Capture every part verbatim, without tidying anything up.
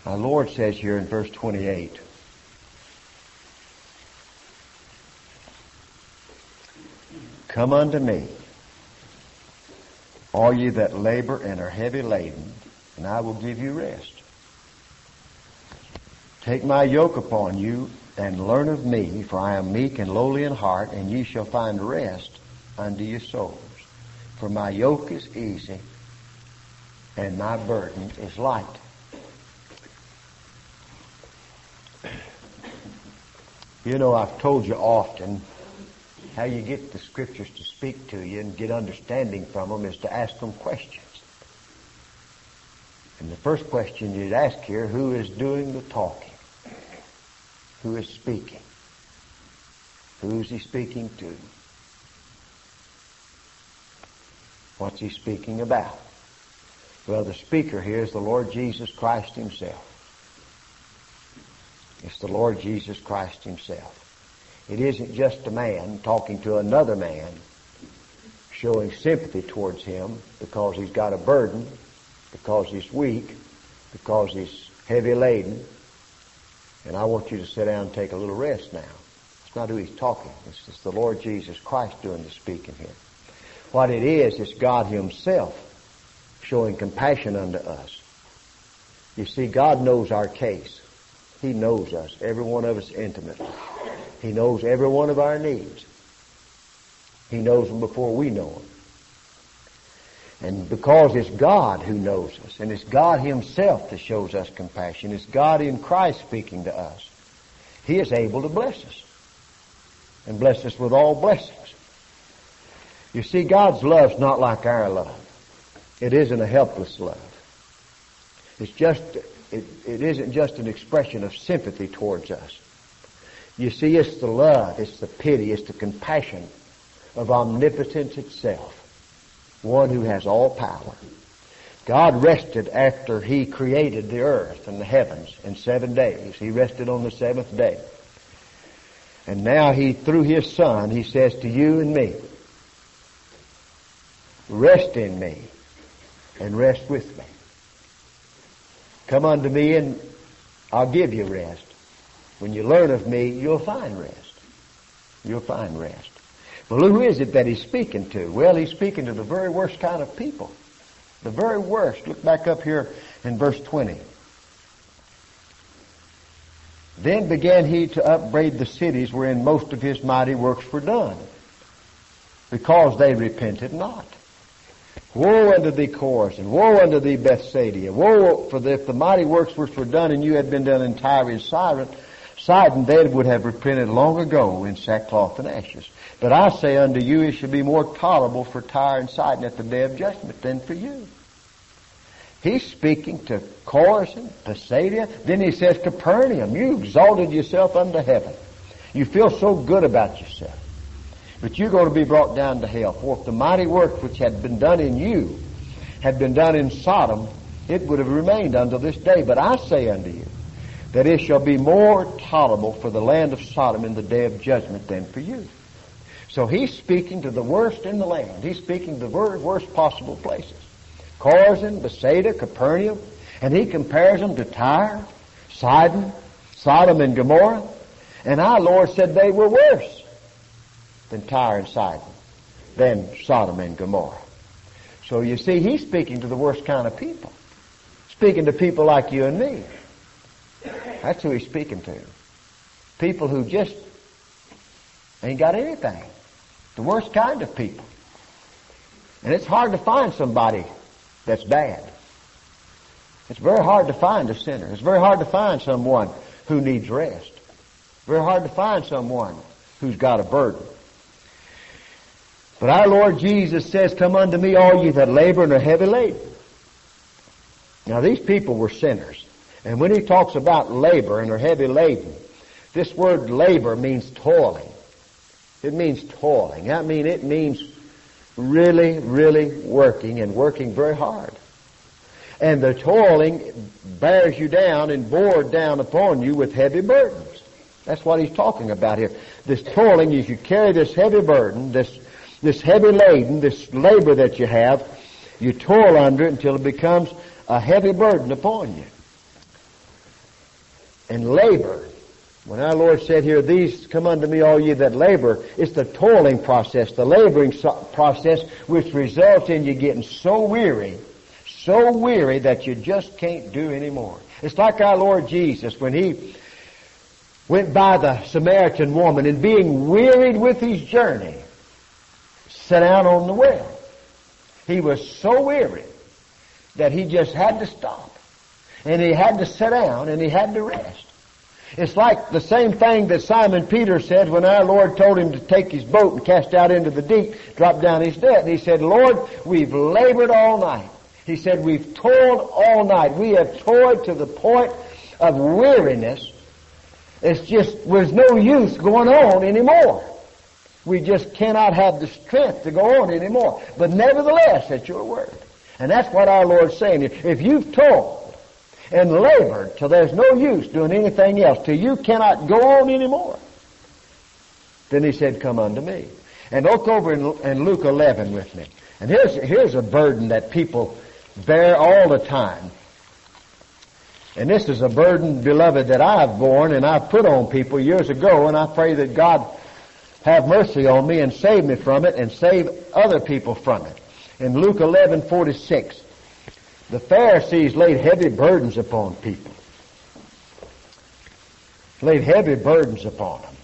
Our Lord says here in verse twenty-eight, "Come unto me, all ye that labor and are heavy laden, and I will give you rest. Take my yoke upon you, and learn of me, for I am meek and lowly in heart, and ye shall find rest unto your souls. For my yoke is easy, and my burden is light." You know, I've told you often how you get the Scriptures to speak to you and get understanding from them is to ask them questions. And the first question you'd ask here, who is doing the talking? Who is speaking? Who's he speaking to? What's he speaking about? Well, the speaker here is the Lord Jesus Christ himself. It's the Lord Jesus Christ himself. It isn't just a man talking to another man, showing sympathy towards him because he's got a burden, because he's weak, because he's heavy laden. And I want you to sit down and take a little rest now. It's not who he's talking. It's just the Lord Jesus Christ doing the speaking here. What it is, it's God himself showing compassion unto us. You see, God knows our case. He knows us, every one of us intimately. He knows every one of our needs. He knows them before we know them. And because it's God who knows us, and it's God himself that shows us compassion, it's God in Christ speaking to us, he is able to bless us. And bless us with all blessings. You see, God's love's not like our love. It isn't a helpless love. It's just, it, it isn't just an expression of sympathy towards us. You see, it's the love, it's the pity, it's the compassion of omnipotence itself. One who has all power. God rested after he created the earth and the heavens in seven days. He rested on the seventh day. And now he, through his Son, he says to you and me, rest in me and rest with me. Come unto me and I'll give you rest. When you learn of me, you'll find rest. You'll find rest. Well, who is it that he's speaking to? Well, he's speaking to the very worst kind of people. The very worst. Look back up here in verse twenty. Then began he to upbraid the cities wherein most of his mighty works were done, because they repented not. Woe unto thee, Chorazin! Woe unto thee, Bethsaida! Woe, for if the mighty works which were done in you had been done in Tyre and Sidon, Sidon, they would have repented long ago in sackcloth and ashes. But I say unto you, it shall be more tolerable for Tyre and Sidon at the day of judgment than for you. He's speaking to Chorazin, Bethsaida. Then he says, Capernaum, you exalted yourself unto heaven. You feel so good about yourself. But you're going to be brought down to hell. For if the mighty work which had been done in you had been done in Sodom, it would have remained unto this day. But I say unto you, that it shall be more tolerable for the land of Sodom in the day of judgment than for you. So he's speaking to the worst in the land. He's speaking to the very worst possible places. Chorazin, Bethsaida, Capernaum, and he compares them to Tyre, Sidon, Sodom and Gomorrah. And our Lord said they were worse than Tyre and Sidon, than Sodom and Gomorrah. So you see, he's speaking to the worst kind of people. Speaking to people like you and me. That's who he's speaking to. People who just ain't got anything. The worst kind of people. And it's hard to find somebody that's bad. It's very hard to find a sinner. It's very hard to find someone who needs rest. Very hard to find someone who's got a burden. But our Lord Jesus says, come unto me, all ye that labor and are heavy laden. Now these people were sinners. And when he talks about labor and are heavy laden, this word labor means toiling. It means toiling. I mean, it means really, really working and working very hard. And the toiling bears you down and bore down upon you with heavy burdens. That's what he's talking about here. This toiling is you carry this heavy burden, this, this heavy laden, this labor that you have, you toil under it until it becomes a heavy burden upon you. and labor. When our Lord said here, these come unto me, all ye that labor, it's the toiling process, the laboring so- process, which results in you getting so weary, so weary that you just can't do anymore. It's like our Lord Jesus when He went by the Samaritan woman and being wearied with His journey, sat down on the well. He was so weary that He just had to stop. And He had to sit down and He had to rest. It's like the same thing that Simon Peter said when our Lord told him to take his boat and cast out into the deep, drop down his net. And he said, Lord, we've labored all night. He said, we've toiled all night. We have toiled to the point of weariness. It's just, there's no use going on anymore. We just cannot have the strength to go on anymore. But nevertheless, that's your word. And that's what our Lord's saying. If you've toiled and labored till there's no use doing anything else, till you cannot go on anymore, then He said, come unto me. And look over in, in Luke eleven with me. And here's, here's a burden that people bear all the time. And this is a burden, beloved, that I've borne and I've put on people years ago, and I pray that God have mercy on me and save me from it and save other people from it. In Luke eleven forty-six, the Pharisees laid heavy burdens upon people. Laid heavy burdens upon them.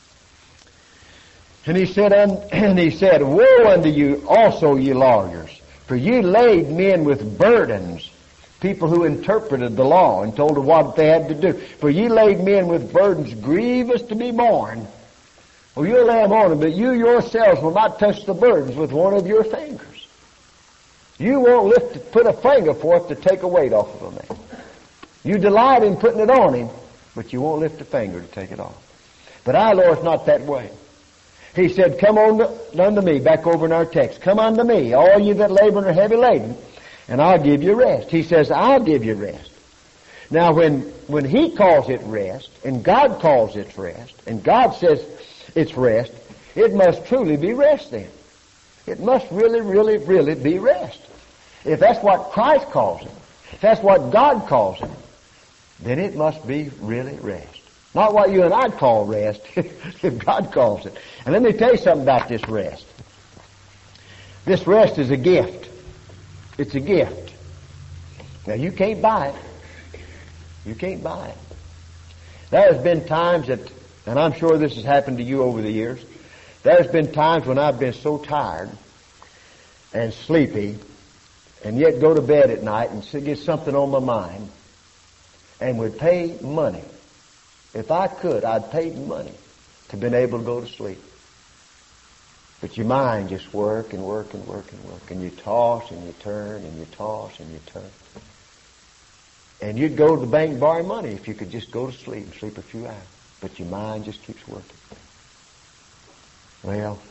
And he said, and he said, woe unto you also, ye lawyers, for ye laid men with burdens, people who interpreted the law and told them what they had to do. For ye laid men with burdens grievous to be borne. Well, you'll lay them on them, but you yourselves will not touch the burdens with one of your fingers. You won't lift, put a finger forth to take a weight off of a man. You delight in putting it on him, but you won't lift a finger to take it off. But our Lord's not that way. He said, come on to, unto me, back over in our text. Come unto me, all you that labor and are heavy laden, and I'll give you rest. He says, I'll give you rest. Now, when, when He calls it rest, and God calls it rest, and God says it's rest, it must truly be rest then. It must really, really, really be rest. If that's what Christ calls it, if that's what God calls it, then it must be really rest. Not what you and I call rest, if God calls it. And let me tell you something about this rest. This rest is a gift. It's a gift. Now, you can't buy it. You can't buy it. There has been times that, and I'm sure this has happened to you over the years, there's been times when I've been so tired and sleepy and yet go to bed at night and get something on my mind and would pay money. If I could, I'd pay money to be able to go to sleep. But your mind just work and work and work and work. And you toss and you turn and you toss and you turn. And you'd go to the bank and borrow money if you could just go to sleep and sleep a few hours. But your mind just keeps working. Well,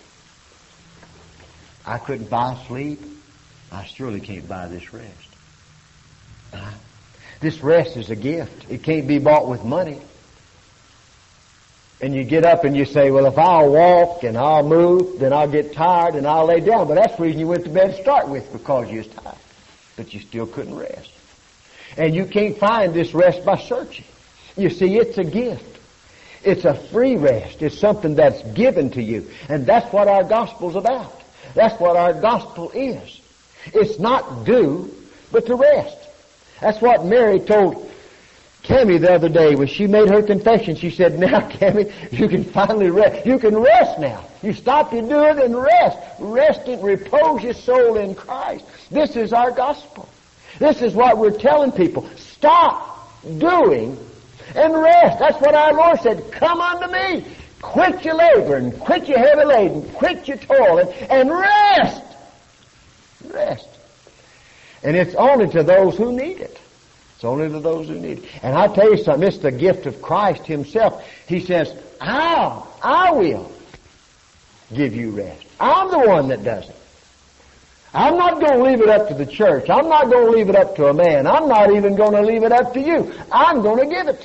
I couldn't buy sleep. I surely can't buy this rest. Uh, this rest is a gift. It can't be bought with money. And you get up and you say, well, if I'll walk and I'll move, then I'll get tired and I'll lay down. But that's the reason you went to bed to start with, because you was tired. But you still couldn't rest. And you can't find this rest by searching. You see, it's a gift. It's a free rest. It's something that's given to you. And that's what our gospel's about. That's what our gospel is. It's not do, but to rest. That's what Mary told Cammie the other day when she made her confession. She said, now, Cammie, you can finally rest. You can rest now. You stop your doing and rest. Rest and repose your soul in Christ. This is our gospel. This is what we're telling people. Stop doing and rest. That's what our Lord said. Come unto me. Quit your laboring. Quit your heavy laden. Quit your toiling and rest. Rest. And it's only to those who need it. It's only to those who need it. And I'll tell you something, it's the gift of Christ Himself. He says, I'll, I will give you rest. I'm the one that does it. I'm not going to leave it up to the church. I'm not going to leave it up to a man. I'm not even going to leave it up to you. I'm going to give it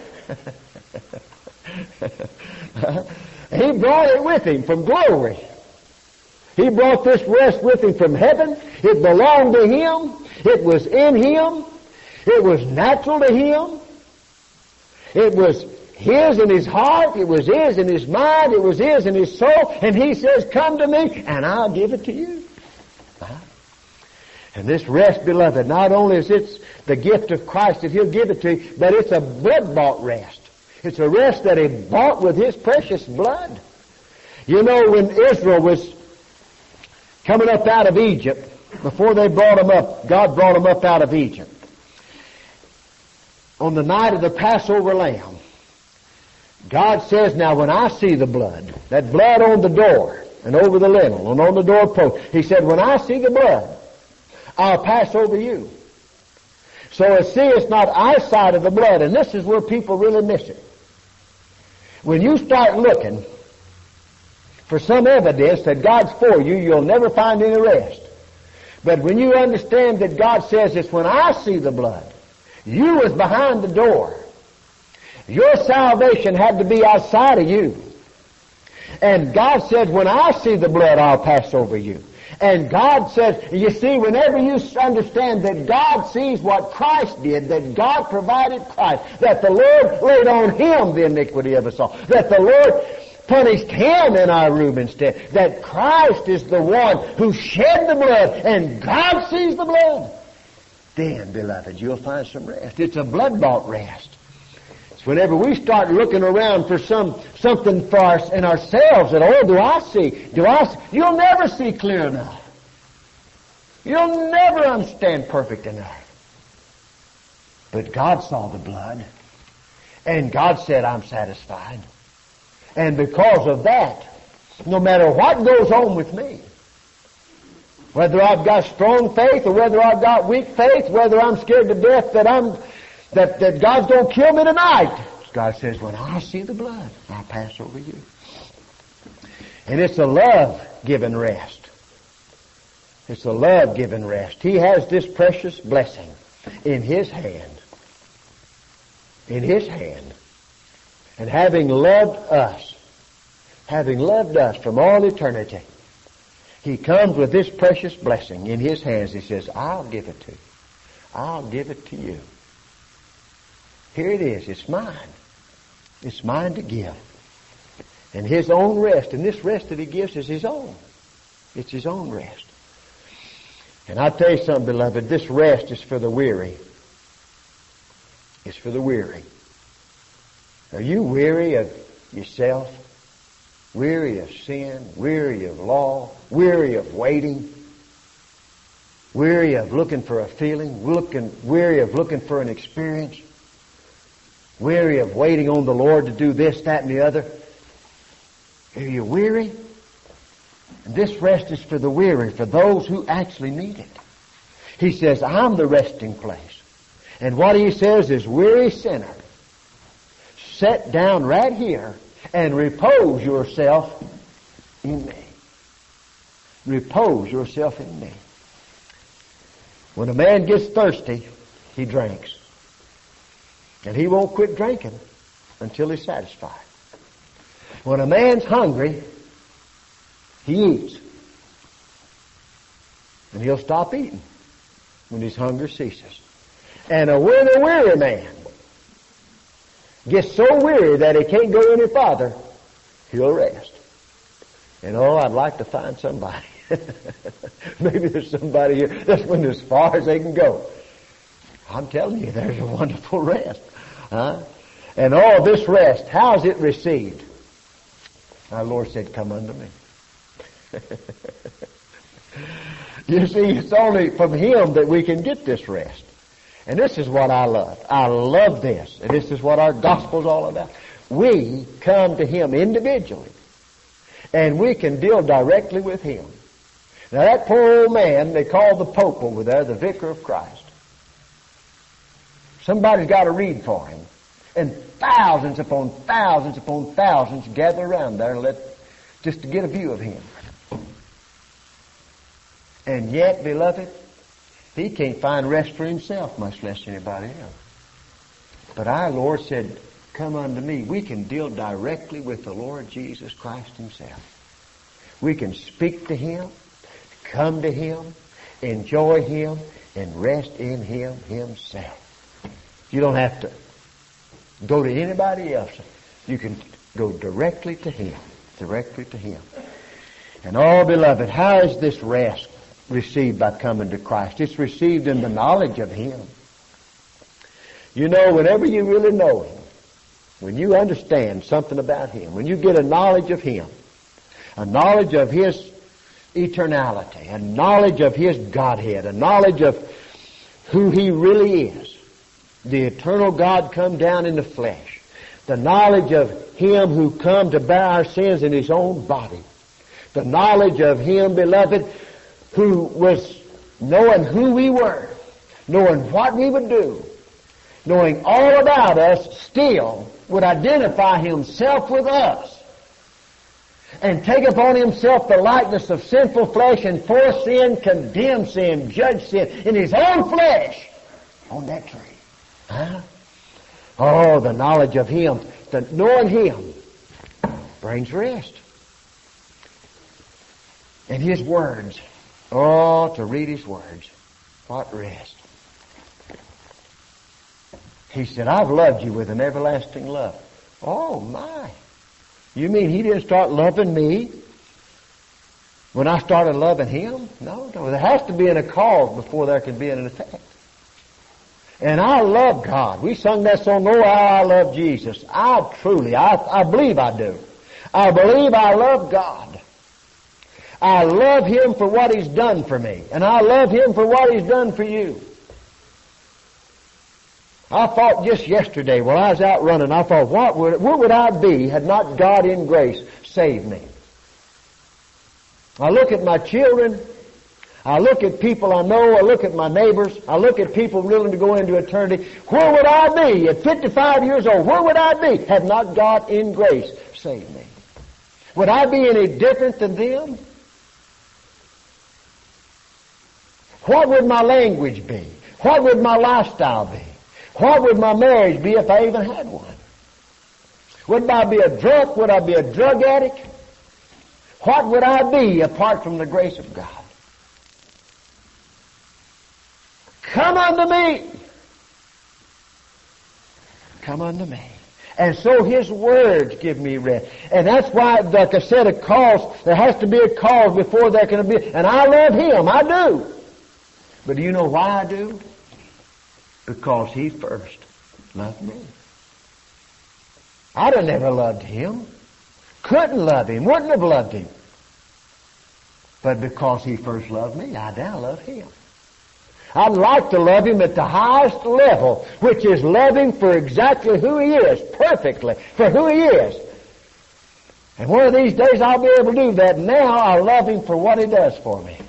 to you. He brought it with Him from glory. He brought this rest with Him from heaven. It belonged to Him. It was in Him. It was natural to Him. It was his in his heart, it was his in his mind, it was his in his soul, and he says, come to me, and I'll give it to you. Uh-huh. And this rest, beloved, not only is it the gift of Christ that he'll give it to you, but it's a blood-bought rest. It's a rest that he bought with his precious blood. You know, when Israel was coming up out of Egypt, before they brought them up, God brought them up out of Egypt. On the night of the Passover lamb, God says, now when I see the blood, that blood on the door and over the lintel and on the doorpost, he said, when I see the blood, I'll pass over you. So see, it's not eyesight of the blood, and this is where people really miss it. When you start looking for some evidence that God's for you, you'll never find any rest. But when you understand that God says it's when I see the blood, you was behind the door. Your salvation had to be outside of you. And God said, when I see the blood, I'll pass over you. And God says, you see, whenever you understand that God sees what Christ did, that God provided Christ, that the Lord laid on him the iniquity of us all, that the Lord punished him in our room instead, that Christ is the one who shed the blood, and God sees the blood, then, beloved, you'll find some rest. It's a blood-bought rest. It's whenever we start looking around for some something for us in ourselves that, oh, do I see? Do I see? You'll never see clear enough. You'll never understand perfect enough. But God saw the blood, and God said, I'm satisfied. And because of that, no matter what goes on with me, whether I've got strong faith or whether I've got weak faith, whether I'm scared to death that I'm that, that God's going to kill me tonight, God says, when I see the blood, I'll pass over you. And it's a love-given rest. It's a love-given rest. He has this precious blessing in his hand. In his hand. And having loved us, having loved us from all eternity, he comes with this precious blessing in his hands. He says, I'll give it to you. I'll give it to you. Here it is. It's mine. It's mine to give. And his own rest, and this rest that he gives is his own. It's his own rest. And I tell you something, beloved, this rest is for the weary. It's for the weary. Are you weary of yourself? Weary of sin? Weary of law? Weary of waiting? Weary of looking for a feeling? Looking, weary of looking for an experience? Weary of waiting on the Lord to do this, that, and the other? Are you weary? And this rest is for the weary, for those who actually need it. He says, I'm the resting place. And what he says is, weary sinner, sit down right here and repose yourself in me. Repose yourself in me. When a man gets thirsty, he drinks. And he won't quit drinking until he's satisfied. When a man's hungry, he eats. And he'll stop eating when his hunger ceases. And a when a weary man gets so weary that he can't go any farther, he'll rest. And oh, I'd like to find somebody. Maybe there's somebody here that's went as far as they can go. I'm telling you, there's a wonderful rest. Huh? And all this rest, how is it received? Our Lord said, come unto me. You see, it's only from him that we can get this rest. And this is what I love. I love this. And this is what our gospel's all about. We come to him individually. And we can deal directly with him. Now that poor old man they call the Pope over there, the Vicar of Christ. Somebody's got to read for him. And thousands upon thousands upon thousands gather around there and let, just to get a view of him. And yet, beloved, he can't find rest for himself, much less anybody else. But our Lord said, come unto me. We can deal directly with the Lord Jesus Christ himself. We can speak to him, come to him, enjoy him, and rest in him himself. You don't have to go to anybody else. You can go directly to Him. Directly to Him. And oh, beloved, how is this rest received by coming to Christ? It's received in the knowledge of Him. You know, whenever you really know Him, when you understand something about Him, when you get a knowledge of Him, a knowledge of His eternality, a knowledge of His Godhead, a knowledge of who He really is, the eternal God come down in the flesh, the knowledge of Him who come to bear our sins in His own body, the knowledge of Him, beloved, who was knowing who we were, knowing what we would do, knowing all about us, still would identify Himself with us and take upon Himself the likeness of sinful flesh and for sin, condemn sin, judge sin in His own flesh on that tree. Huh? Oh, the knowledge of Him, the knowing Him brings rest. And His words, oh, to read His words, what rest. He said, I've loved you with an everlasting love. Oh, my. You mean He didn't start loving me when I started loving Him? No, no. There has to be a cause before there can be an effect. And I love God. We sung that song, Oh, How I Love Jesus. I truly, I, I believe I do. I believe I love God. I love Him for what He's done for me. And I love Him for what He's done for you. I thought just yesterday while I was out running, I thought, what would, where would I be had not God in grace saved me? I look at my children. I look at people I know. I look at my neighbors. I look at people willing to go into eternity. Where would I be at fifty-five years old? Where would I be had not God in grace saved me? Would I be any different than them? What would my language be? What would my lifestyle be? What would my marriage be if I even had one? Would I be a drunk? Would I be a drug addict? What would I be apart from the grace of God? Come unto me. Come unto me. And so His words give me rest. And that's why, like I said, a cause, there has to be a cause before there can be. And I love Him. I do. But do you know why I do? Because He first loved me. I'd have never loved Him. Couldn't love Him. Wouldn't have loved Him. But because He first loved me, I now love Him. I'd like to love Him at the highest level, which is loving for exactly who He is, perfectly, for who He is. And one of these days I'll be able to do that. Now I love Him for what He does for me.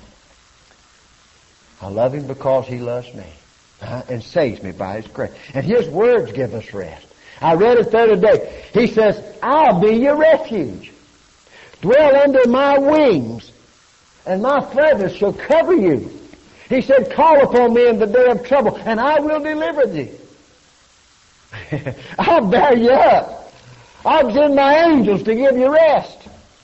I love Him because He loves me. Uh, and saves me by His grace. And His words give us rest. I read it the other day. He says, I'll be your refuge. Dwell under my wings, and my feathers shall cover you. He said, call upon me in the day of trouble, and I will deliver thee. I'll bear you up. I'll send my angels to give you rest.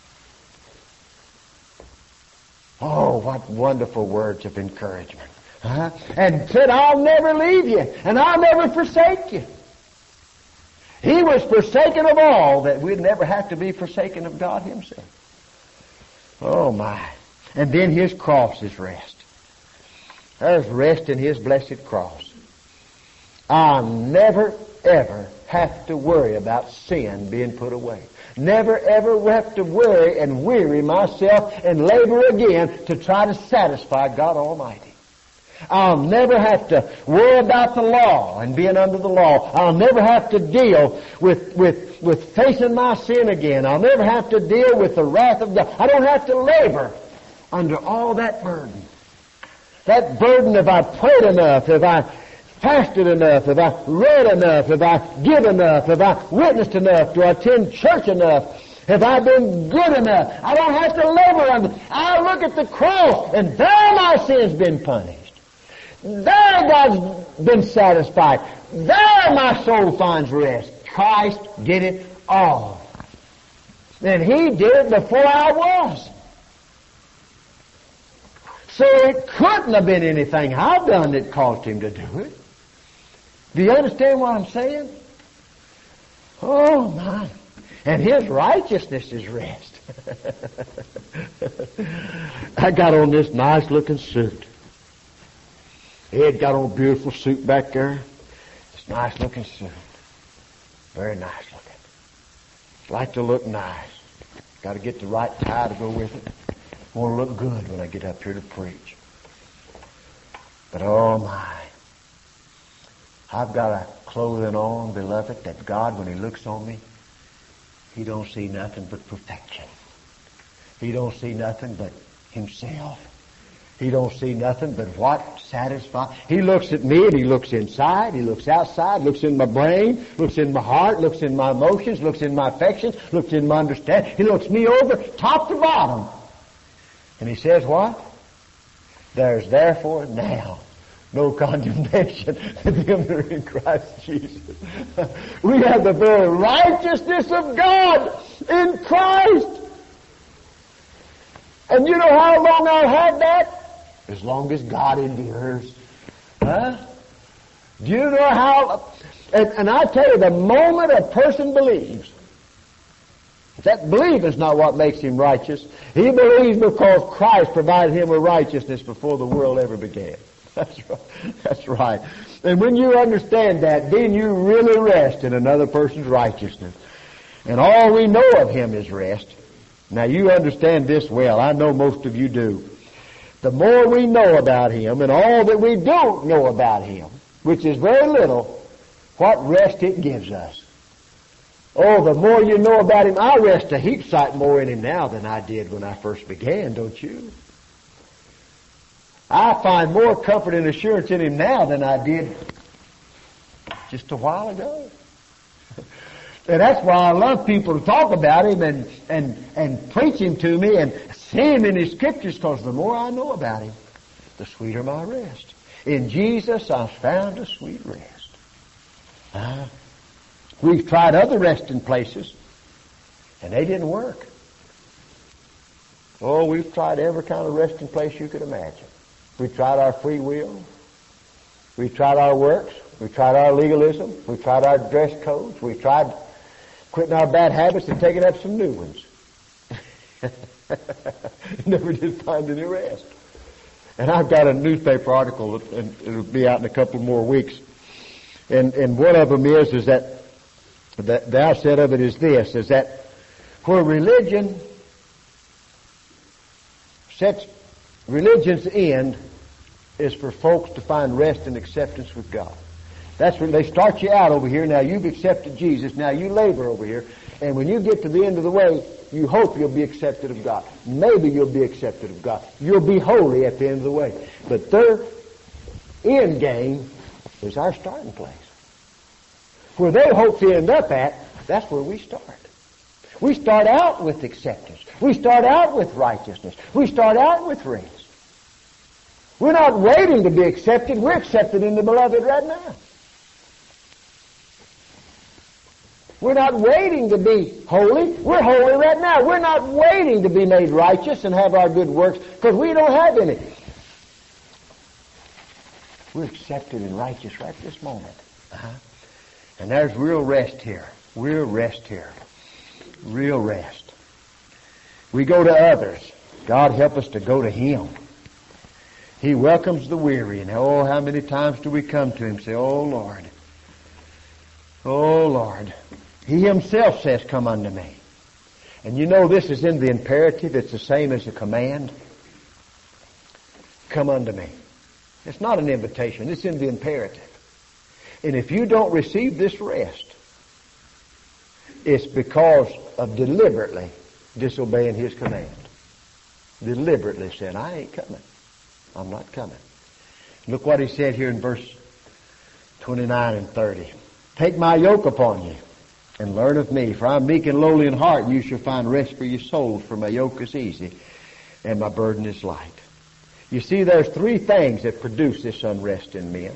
Oh, what wonderful words of encouragement. Uh-huh. And said, I'll never leave you, and I'll never forsake you. He was forsaken of all that we'd never have to be forsaken of God Himself. Oh, my. And then His cross is rest. There's rest in His blessed cross. I'll never, ever have to worry about sin being put away. Never, ever have to worry and weary myself and labor again to try to satisfy God Almighty. I'll never have to worry about the law and being under the law. I'll never have to deal with, with, with facing my sin again. I'll never have to deal with the wrath of God. I don't have to labor under all that burden. That burden, if I prayed enough, if I fasted enough, if I read enough, if I give enough, if I witnessed enough, do I attend church enough, have I been good enough? I don't have to labor under. I look at the cross, and there my sin's been punished. There God's been satisfied. There my soul finds rest. Christ did it all. And He did it before I was. So it couldn't have been anything I've done that caused Him to do it. Do you understand what I'm saying? Oh, my. And His righteousness is rest. I got on this nice-looking suit. Ed got on a beautiful suit back there. This nice-looking suit. Very nice-looking. Like to look nice. Got to get the right tie to go with it. Want to look good when I get up here to preach. But oh my, I've got a clothing on, beloved, that God, when He looks on me, He don't see nothing but perfection. He don't see nothing but Himself. He don't see nothing but what satisfies. He looks at me and He looks inside, He looks outside, looks in my brain, looks in my heart, looks in my emotions, looks in my affections, looks in my understanding. He looks me over top to bottom. And He says what? There's therefore now no condemnation to them that are in Christ Jesus. We have the very righteousness of God in Christ. And you know how long I've had that? As long as God endures. Huh? Do you know how? And, and I tell you, the moment a person believes, that belief is not what makes him righteous. He believes because Christ provided him with righteousness before the world ever began. That's right. That's right. And when you understand that, then you really rest in another person's righteousness. And all we know of Him is rest. Now you understand this well. I know most of you do. The more we know about Him and all that we don't know about Him, which is very little, what rest it gives us. Oh, the more you know about Him, I rest a heap sight more in Him now than I did when I first began, don't you? I find more comfort and assurance in Him now than I did just a while ago. And that's why I love people to talk about Him and, and, and preach Him to me and see Him in His Scriptures, because the more I know about Him, the sweeter my rest. In Jesus I've found a sweet rest. Uh, we've tried other resting places, and they didn't work. Oh, we've tried every kind of resting place you could imagine. We tried our free will. We tried our works. We tried our legalism. We tried our dress codes. We tried quitting our bad habits and taking up some new ones. Never did find any rest. And I've got a newspaper article, and it'll be out in a couple more weeks. And and one of them is is that the, the outset of it is this: is that where religion sets religion's end is for folks to find rest and acceptance with God. That's when they start you out over here. Now you've accepted Jesus. Now you labor over here. And when you get to the end of the way, you hope you'll be accepted of God. Maybe you'll be accepted of God. You'll be holy at the end of the way. But their end game is our starting place. Where they hope to end up at, that's where we start. We start out with acceptance. We start out with righteousness. We start out with rest. We're not waiting to be accepted. We're accepted in the Beloved right now. We're not waiting to be holy. We're holy right now. We're not waiting to be made righteous and have our good works, because we don't have any. We're accepted and righteous right this moment. Uh-huh. And there's real rest here. Real rest here. Real rest. We go to others. God help us to go to Him. He welcomes the weary. And oh, how many times do we come to Him and say, oh, Lord. Oh, Lord. He Himself says, come unto me. And you know this is in the imperative. It's the same as a command. Come unto me. It's not an invitation. It's in the imperative. And if you don't receive this rest, it's because of deliberately disobeying His command. Deliberately said, I ain't coming. I'm not coming. Look what He said here in verse twenty-nine and thirty. Take my yoke upon you and learn of me, for I am meek and lowly in heart, and you shall find rest for your souls, for my yoke is easy and my burden is light. You see, there's three things that produce this unrest in men.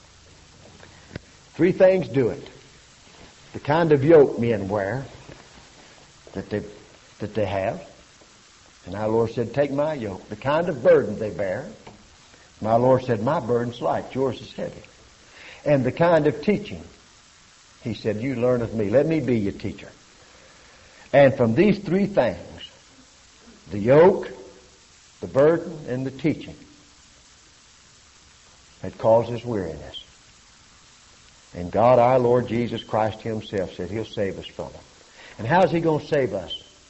Three things do it. The kind of yoke men wear that they, that they have. And our Lord said, take my yoke. The kind of burden they bear. My Lord said, my burden's light, yours is heavy. And the kind of teaching. He said, you learn of me. Let me be your teacher. And from these three things, the yoke, the burden, and the teaching, it causes weariness. And God, our Lord Jesus Christ himself, said he'll save us from it. And how's he going to save us?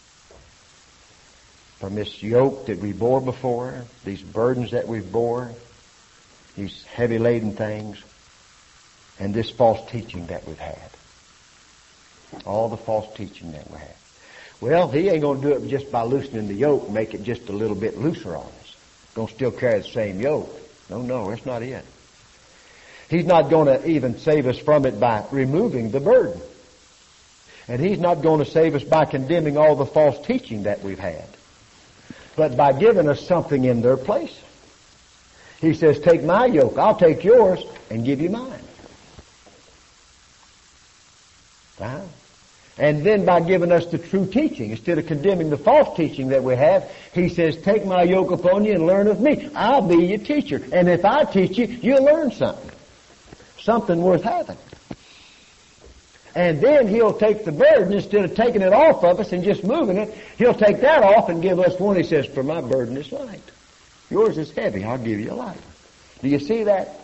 From this yoke that we bore before, these burdens that we've bore, these heavy laden things, and this false teaching that we've had. All the false teaching that we have. Well, he ain't going to do it just by loosening the yoke and make it just a little bit looser on us. Going to still carry the same yoke. No, no, that's not it. He's not going to even save us from it by removing the burden. And he's not going to save us by condemning all the false teaching that we've had. But by giving us something in their place. He says, take my yoke, I'll take yours, and give you mine. Uh-huh. And then by giving us the true teaching, instead of condemning the false teaching that we have, he says, take my yoke upon you and learn of me. I'll be your teacher. And if I teach you, you'll learn something. Something worth having. And then he'll take the burden, instead of taking it off of us and just moving it, he'll take that off and give us one. He says, for my burden is light. Yours is heavy. I'll give you light. Do you see that?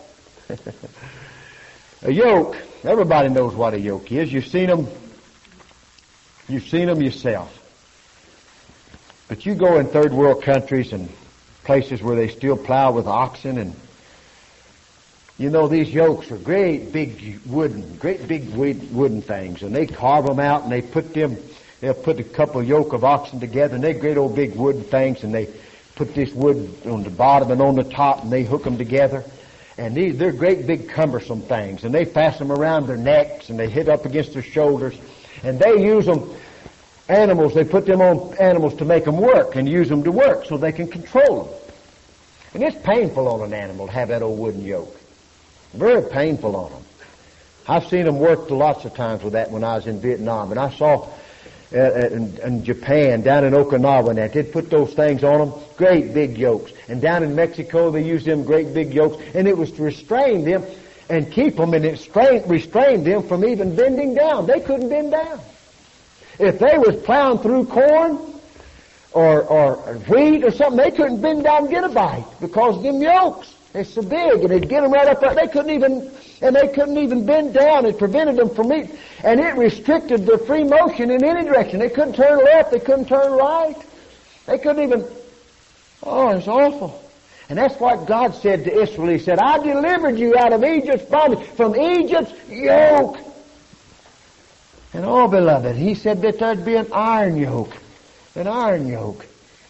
A yoke, everybody knows what a yoke is. You've seen them. You've seen them yourself. But you go in third world countries and places where they still plow with oxen, and you know these yokes are great big wooden, great big wooden things, and they carve them out and they put them, they'll put a couple of yoke of oxen together, and they're great old big wooden things, and they put this wood on the bottom and on the top, and they hook them together. And these, they're great big cumbersome things, and they fasten them around their necks, and they hit up against their shoulders, and they use them, animals, they put them on animals to make them work and use them to work so they can control them. And it's painful on an animal to have that old wooden yoke. Very painful on them. I've seen them work lots of times with that when I was in Vietnam, and I saw uh, in, in Japan, down in Okinawa, and that they'd put those things on them, great big yokes. And down in Mexico, they used them great big yokes, and it was to restrain them and keep them, and it strain, restrained them from even bending down. They couldn't bend down. If they was plowing through corn or, or wheat or something, they couldn't bend down and get a bite because of them yokes. They're so big, and they'd get them right up there. They couldn't even, and they couldn't even bend down. It prevented them from eating, and it restricted their free motion in any direction. They couldn't turn left. They couldn't turn right. They couldn't even. Oh, it's awful. And that's what God said to Israel. He said, I delivered you out of Egypt's bondage, from Egypt's yoke. And oh, beloved, he said that there'd be an iron yoke. An iron yoke.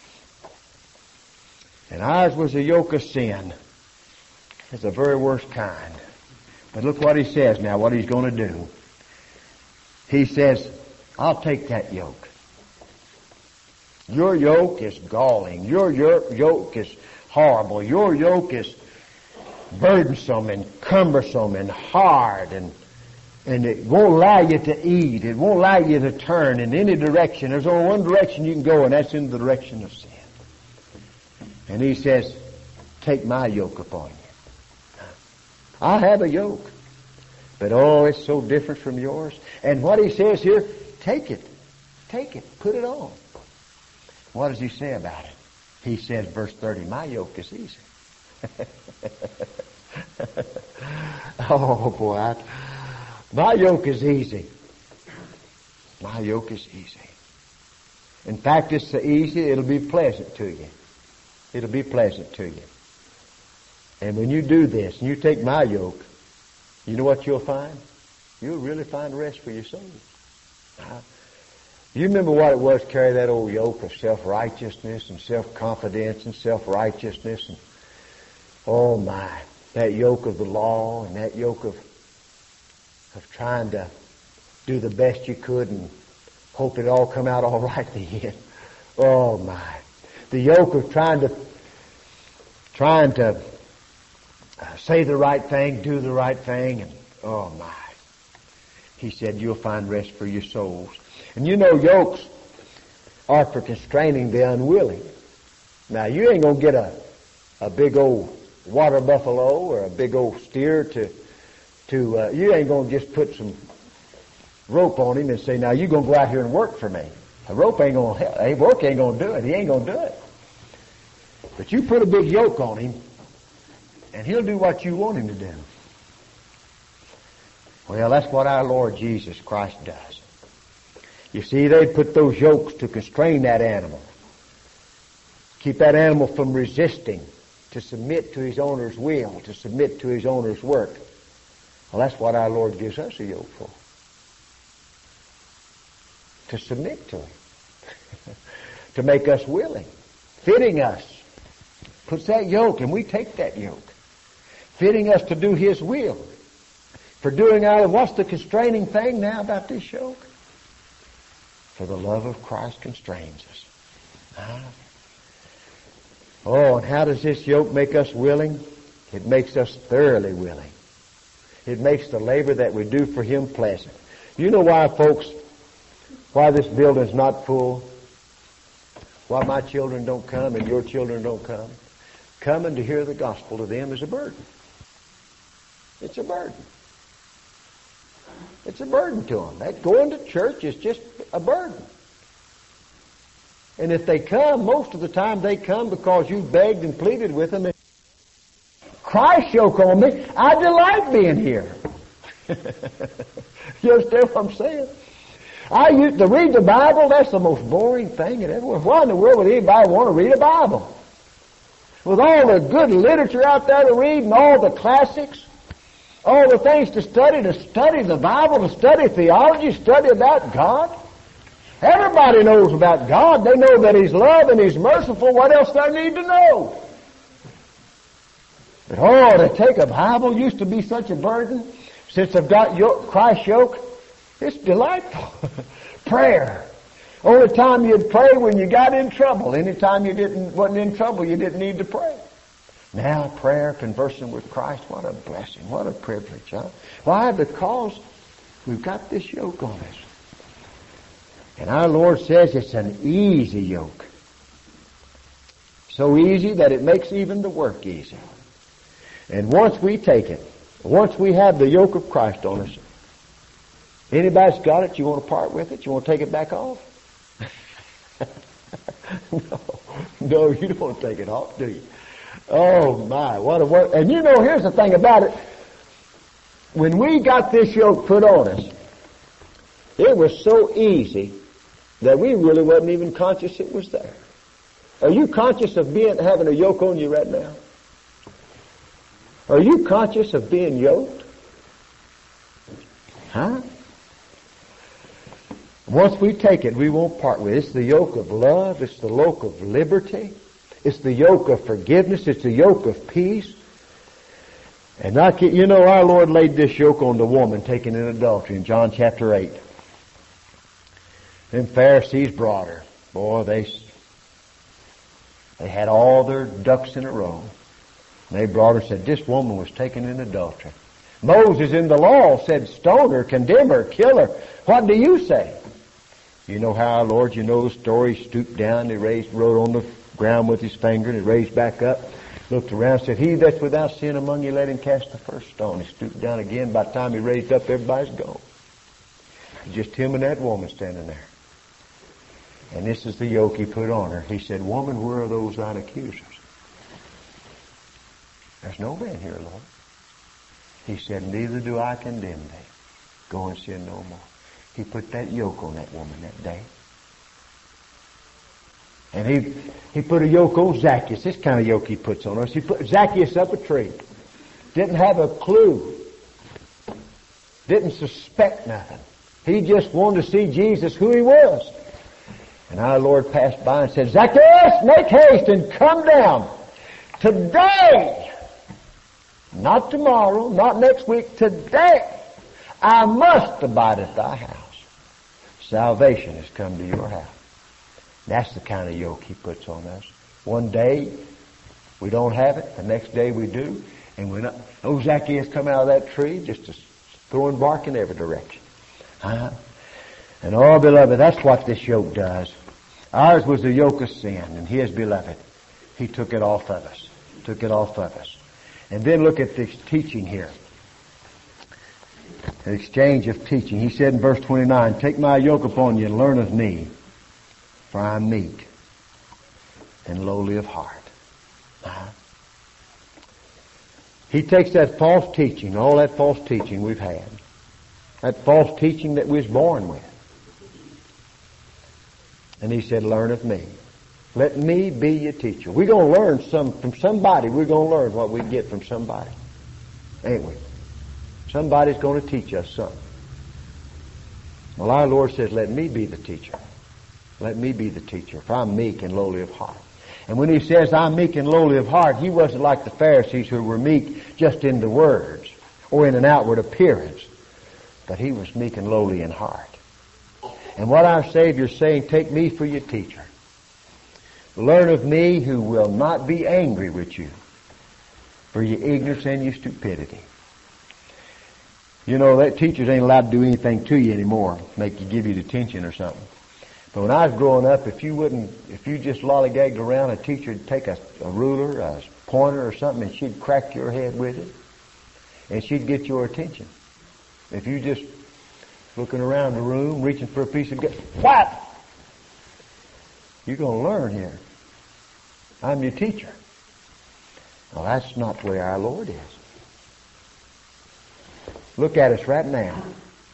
And ours was a yoke of sin. It's the very worst kind. But look what he says now, what he's going to do. He says, I'll take that yoke. Your yoke is galling. Your, your yoke is horrible. Your yoke is burdensome and cumbersome and hard, and and it won't allow you to eat. It won't allow you to turn in any direction. There's only one direction you can go, and that's in the direction of sin. And he says, take my yoke upon you. I have a yoke, but oh, it's so different from yours. And what he says here, take it. Take it. Put it on. What does he say about it? He says, verse thirty, my yoke is easy. Oh, boy. I, my yoke is easy. My yoke is easy. In fact, it's so easy, it'll be pleasant to you. It'll be pleasant to you. And when you do this, and you take my yoke, you know what you'll find? You'll really find rest for your soul. Uh, you remember what it was to carry that old yoke of self-righteousness and self-confidence and self-righteousness? And oh my, that yoke of the law and that yoke of of trying to do the best you could and hope it all come out all right at the end. Oh my. The yoke of trying to trying to uh, say the right thing, do the right thing, and oh my. He said, you'll find rest for your souls. And you know yokes are for constraining the unwilling. Now you ain't gonna get a a big old water buffalo or a big old steer to to uh, you ain't gonna just put some rope on him and say, now you're going to go out here and work for me. A rope ain't going to help. A work ain't going to do it. He ain't going to do it. But you put a big yoke on him, and he'll do what you want him to do. Well, that's what our Lord Jesus Christ does. You see, they put those yokes to constrain that animal. Keep that animal from resisting, to submit to his owner's will, to submit to his owner's work. Well, that's what our Lord gives us a yoke for. To submit to him. To make us willing. Fitting us. Puts that yoke, and we take that yoke. Fitting us to do his will. For doing our, what's the constraining thing now about this yoke? For the love of Christ constrains us. Huh? Oh, and how does this yoke make us willing? It makes us thoroughly willing. It makes the labor that we do for him pleasant. You know why, folks, why this building's not full? Why my children don't come and your children don't come? Coming to hear the gospel to them is a burden. It's a burden. It's a burden to them. That going to church is just a burden. And if they come, most of the time they come because you begged and pleaded with them. Christ yoke on me. I delight being here. You understand what I'm saying? I used to read the Bible. That's the most boring thing in everywhere. Why in the world would anybody want to read a Bible? With all the good literature out there to read and all the classics, all the things to study, to study the Bible, to study theology, study about God. Everybody knows about God. They know that he's love and he's merciful. What else do they need to know? But oh, to take a Bible used to be such a burden. Since I've got yoke, Christ's yoke, it's delightful. Prayer. Only time you'd pray when you got in trouble. Anytime you didn't wasn't in trouble, you didn't need to pray. Now prayer, conversing with Christ, what a blessing, what a privilege, huh? Why? Because we've got this yoke on us. And our Lord says it's an easy yoke. So easy that it makes even the work easy. And once we take it, once we have the yoke of Christ on us, anybody's got it, you want to part with it? You want to take it back off? no, no, you don't want to take it off, do you? Oh my, what a work. And you know, here's the thing about it. When we got this yoke put on us, it was so easy that we really wasn't even conscious it was there. Are you conscious of being having a yoke on you right now? Are you conscious of being yoked? Huh? Once we take it, we won't part with it. It's the yoke of love. It's the yoke of liberty. It's the yoke of forgiveness. It's the yoke of peace. And I can, you know, our Lord laid this yoke on the woman taken in adultery in John chapter eight. Them Pharisees brought her. Boy, they they had all their ducks in a row. And they brought her and said, this woman was taken in adultery. Moses in the law said, stone her, condemn her, kill her. What do you say? You know how our Lord, you know the story, he stooped down, he raised, wrote on the ground with his finger, and he raised back up, looked around, said, he that's without sin among you, let him cast the first stone. He stooped down again. By the time he raised up, everybody's gone. Just him and that woman standing there. And this is the yoke he put on her. He said, woman, where are those thine accusers? There's no man here, Lord. He said, neither do I condemn thee. Go and sin no more. He put that yoke on that woman that day. And he he put a yoke on Zacchaeus. This kind of yoke he puts on us. He put Zacchaeus up a tree. Didn't have a clue. Didn't suspect nothing. He just wanted to see Jesus, who he was. And our Lord passed by and said, Zacchaeus, make haste and come down. Today, not tomorrow, not next week, today, I must abide at thy house. Salvation has come to your house. That's the kind of yoke he puts on us. One day, we don't have it. The next day we do. And when oh, Zacchaeus come out of that tree, just throwing bark in every direction. Huh? And oh, beloved, that's what this yoke does. Ours was the yoke of sin, and his, beloved, he took it off of us. Took it off of us. And then look at this teaching here. An exchange of teaching. He said in verse twenty-nine, take my yoke upon you and learn of me, for I am meek and lowly of heart. Uh-huh. He takes that false teaching, all that false teaching we've had, that false teaching that we was born with, and he said, learn of me. Let me be your teacher. We're going to learn some from somebody. We're going to learn what we get from somebody. Ain't we? Somebody's going to teach us something. Well, our Lord says, let me be the teacher. Let me be the teacher, for I'm meek and lowly of heart. And when he says, I'm meek and lowly of heart, he wasn't like the Pharisees who were meek just in the words or in an outward appearance. But he was meek and lowly in heart. And what our Savior's saying, take me for your teacher. Learn of me who will not be angry with you for your ignorance and your stupidity. You know, that teachers ain't allowed to do anything to you anymore, make you give you detention or something. But when I was growing up, if you wouldn't, if you just lollygagged around, a teacher would take a, a ruler, a pointer or something, and she'd crack your head with it, and she'd get your attention. If you just looking around the room, reaching for a piece of gut, what? You're going to learn here. I'm your teacher. Well, that's not the way our Lord is. Look at us right now.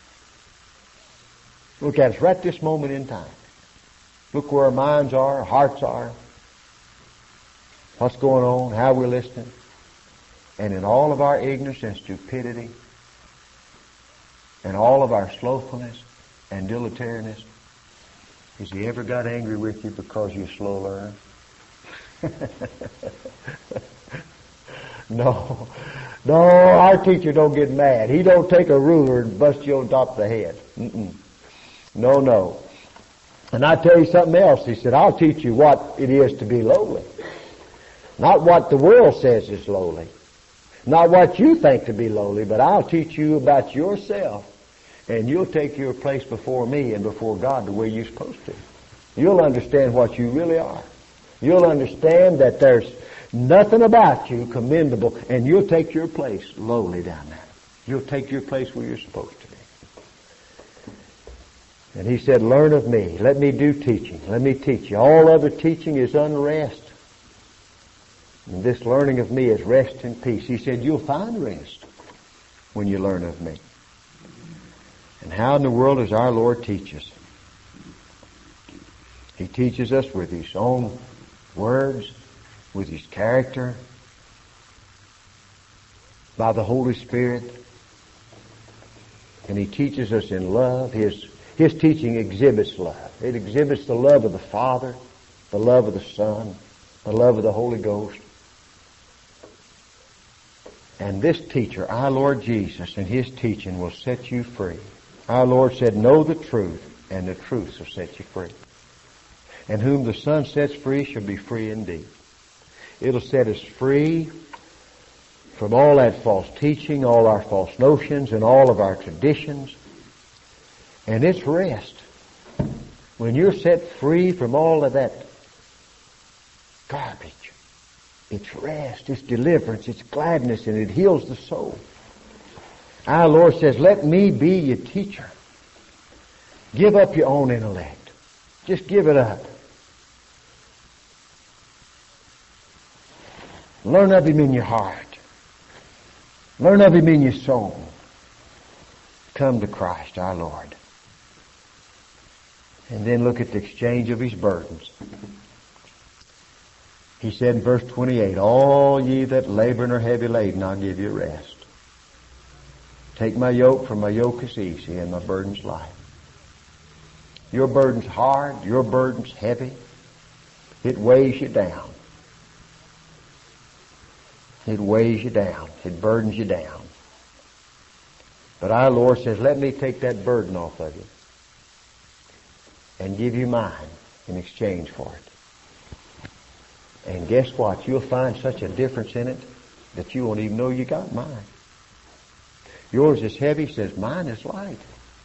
Look at us right this moment in time. Look where our minds are, our hearts are, what's going on, how we're listening. And in all of our ignorance and stupidity, and all of our slothfulness and dilatoriness, has he ever got angry with you because you're slow learner? No. No, our teacher don't get mad. He don't take a ruler and bust you on top of the head. Mm-mm. No, no. And I tell you something else. He said, I'll teach you what it is to be lowly. Not what the world says is lowly. Not what you think to be lowly, but I'll teach you about yourself. And you'll take your place before me and before God the way you're supposed to. You'll understand what you really are. You'll understand that there's nothing about you commendable, and you'll take your place lowly down there. You'll take your place where you're supposed to be. And he said, learn of me. Let me do teaching. Let me teach you. All other teaching is unrest. And this learning of me is rest and peace. He said, you'll find rest when you learn of me. And how in the world does our Lord teach us? He teaches us with his own words, with his character, by the Holy Spirit. And he teaches us in love. His, his teaching exhibits love. It exhibits the love of the Father, the love of the Son, the love of the Holy Ghost. And this teacher, our Lord Jesus, and his teaching will set you free. Our Lord said, know the truth, and the truth shall set you free. And whom the Son sets free shall be free indeed. It'll set us free from all that false teaching, all our false notions, and all of our traditions. And it's rest. When you're set free from all of that garbage, it's rest, it's deliverance, it's gladness, and it heals the soul. Our Lord says, let me be your teacher. Give up your own intellect. Just give it up. Learn of him in your heart. Learn of him in your soul. Come to Christ our Lord. And then look at the exchange of his burdens. He said in verse twenty-eight, all ye that labor and are heavy laden, I'll give you rest. Take my yoke, for my yoke is easy and my burden's light. Your burden's hard, your burden's heavy. It weighs you down. It weighs you down. It burdens you down. But our Lord says, let me take that burden off of you and give you mine in exchange for it. And guess what? You'll find such a difference in it that you won't even know you got mine. Yours is heavy, says mine is light.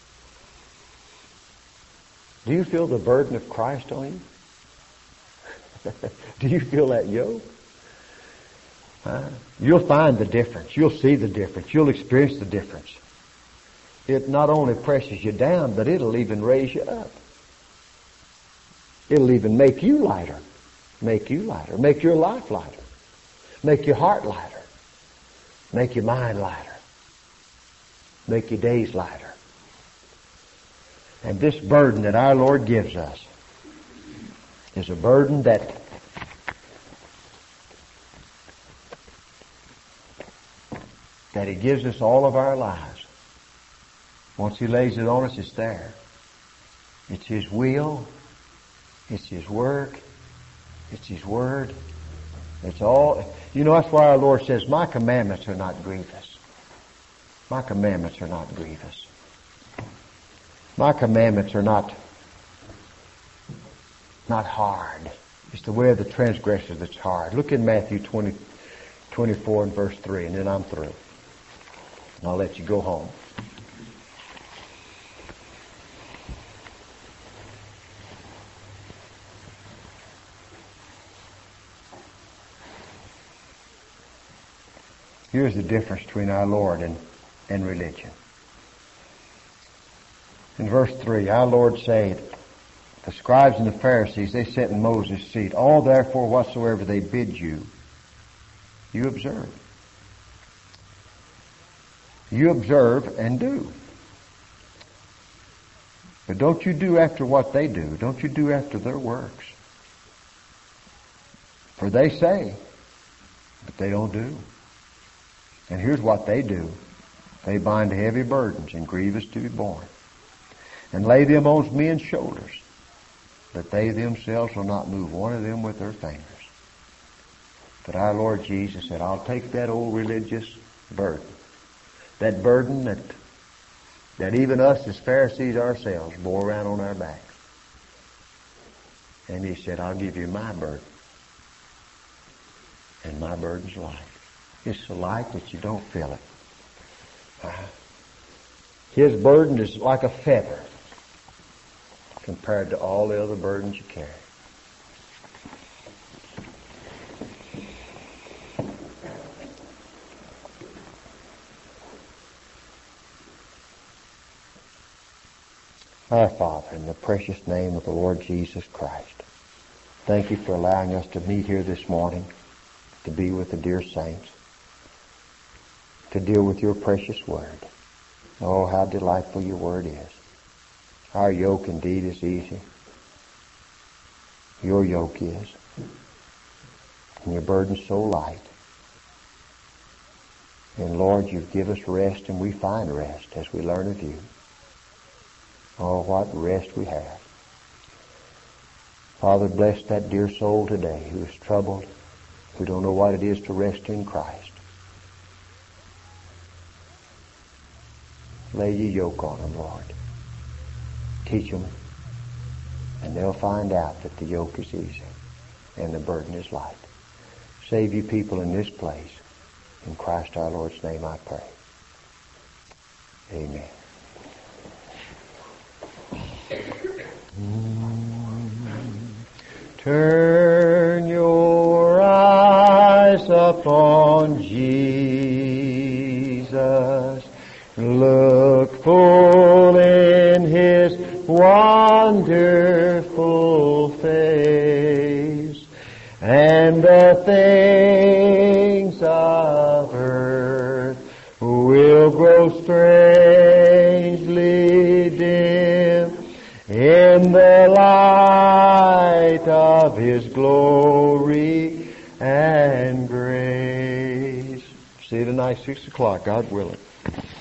Do you feel the burden of Christ on you? Do you feel that yoke? Uh, you'll find the difference. You'll see the difference. You'll experience the difference. it not only presses you down, but it'll even raise you up. It'll even make you lighter. Make you lighter. Make your life lighter. Make your heart lighter. Make your mind lighter. Make your days lighter. And this burden that our Lord gives us is a burden that that He gives us all of our lives. Once He lays it on us, it's there. It's His will. It's His work. It's His word. It's all. You know, that's why our Lord says, my commandments are not grievous. My commandments are not grievous. My commandments are not, not hard. It's the way of the transgressor that's hard. Look in Matthew twenty, twenty-four and verse three, and then I'm through. And I'll let you go home. Here's the difference between our Lord and, and religion. In verse three, our Lord said, the scribes and the Pharisees, they sat in Moses' seat. All therefore whatsoever they bid you, you observe. You observe and do. But don't you do after what they do. Don't you do after their works. For they say, but they don't do. And here's what they do. They bind heavy burdens and grievous to be borne, and lay them on men's shoulders, but they themselves will not move one of them with their fingers. But our Lord Jesus said, I'll take that old religious burden, that burden that that even us as Pharisees ourselves bore around on our backs. And He said, I'll give you my burden. And my burden's light. It's so light that you don't feel it. Uh, his burden is like a feather compared to all the other burdens you carry. Our Father, in the precious name of the Lord Jesus Christ, thank You for allowing us to meet here this morning, to be with the dear saints, to deal with Your precious word. Oh, how delightful Your word is. Our yoke indeed is easy. Your yoke is. And Your burden's so light. And Lord, You give us rest, and we find rest as we learn of You. Oh, what rest we have. Father, bless that dear soul today who is troubled, who don't know what it is to rest in Christ. Lay Your yoke on them, Lord. Teach them, and they'll find out that the yoke is easy and the burden is light. Save You people in this place. In Christ our Lord's name I pray. Amen. Turn your eyes upon Jesus. Look full in His wonderful face, and the things of earth will grow strangely dim in the light of His glory and grace. See you tonight, six o'clock, God willing.